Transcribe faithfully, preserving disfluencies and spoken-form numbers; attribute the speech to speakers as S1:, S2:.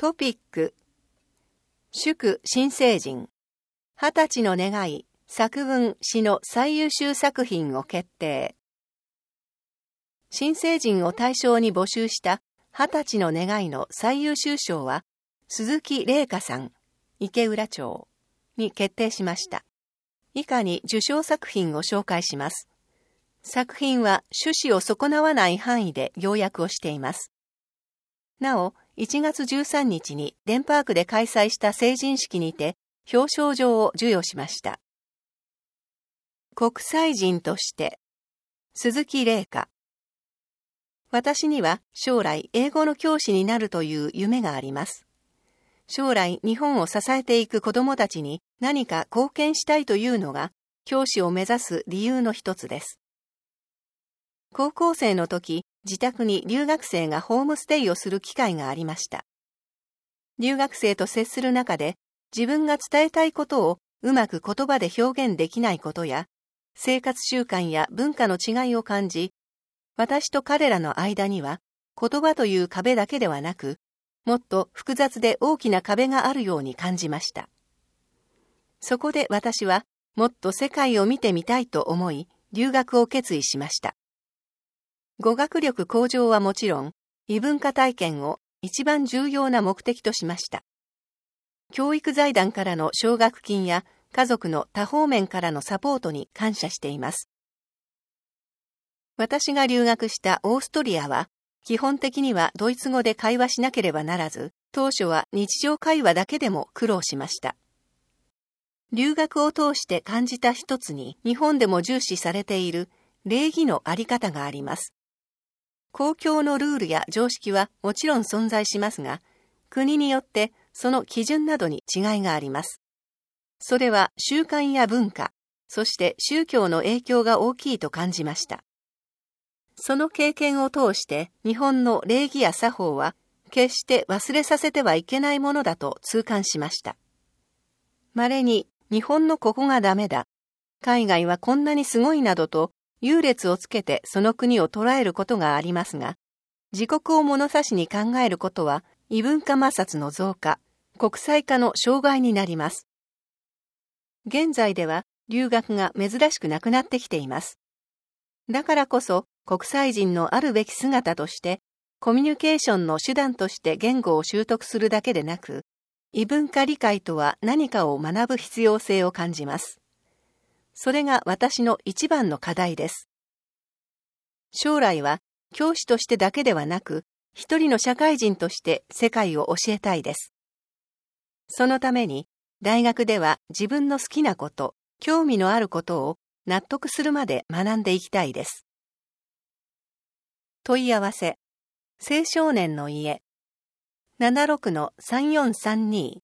S1: トピック、祝新成人、二十歳の願い、作文詩の最優秀作品を決定。新成人を対象に募集した二十歳の願いの最優秀賞は、鈴木玲香さん、池浦町に決定しました。以下に受賞作品を紹介します。作品は趣旨を損なわない範囲で要約をしています。なお、いちがつじゅうさんにちにデンパークで開催した成人式にて表彰状を授与しました。国際人として、鈴木玲香。私には将来英語の教師になるという夢があります。将来日本を支えていく子どもたちに何か貢献したいというのが教師を目指す理由の一つです。高校生の時、自宅に留学生がホームステイをする機会がありました。留学生と接する中で、自分が伝えたいことをうまく言葉で表現できないことや、生活習慣や文化の違いを感じ、私と彼らの間には言葉という壁だけではなく、もっと複雑で大きな壁があるように感じました。そこで私はもっと世界を見てみたいと思い、留学を決意しました。語学力向上はもちろん、異文化体験を一番重要な目的としました。教育財団からの奨学金や家族の多方面からのサポートに感謝しています。私が留学したオーストリアは、基本的にはドイツ語で会話しなければならず、当初は日常会話だけでも苦労しました。留学を通して感じた一つに、日本でも重視されている礼儀のあり方があります。公共のルールや常識はもちろん存在しますが、国によってその基準などに違いがあります。それは習慣や文化、そして宗教の影響が大きいと感じました。その経験を通して日本の礼儀や作法は決して忘れさせてはいけないものだと痛感しました。稀に日本のここがダメだ、海外はこんなにすごいなどと優劣をつけてその国を捉えることがありますが、自国を物差しに考えることは異文化摩擦の増加、国際化の障害になります。現在では留学が珍しくなくなってきています。だからこそ国際人のあるべき姿として、コミュニケーションの手段として言語を習得するだけでなく、異文化理解とは何かを学ぶ必要性を感じます。それが私の一番の課題です。将来は教師としてだけではなく、一人の社会人として世界を教えたいです。そのために、大学では自分の好きなこと、興味のあることを納得するまで学んでいきたいです。問い合わせ、青少年の家、ななろくのさんよんさんに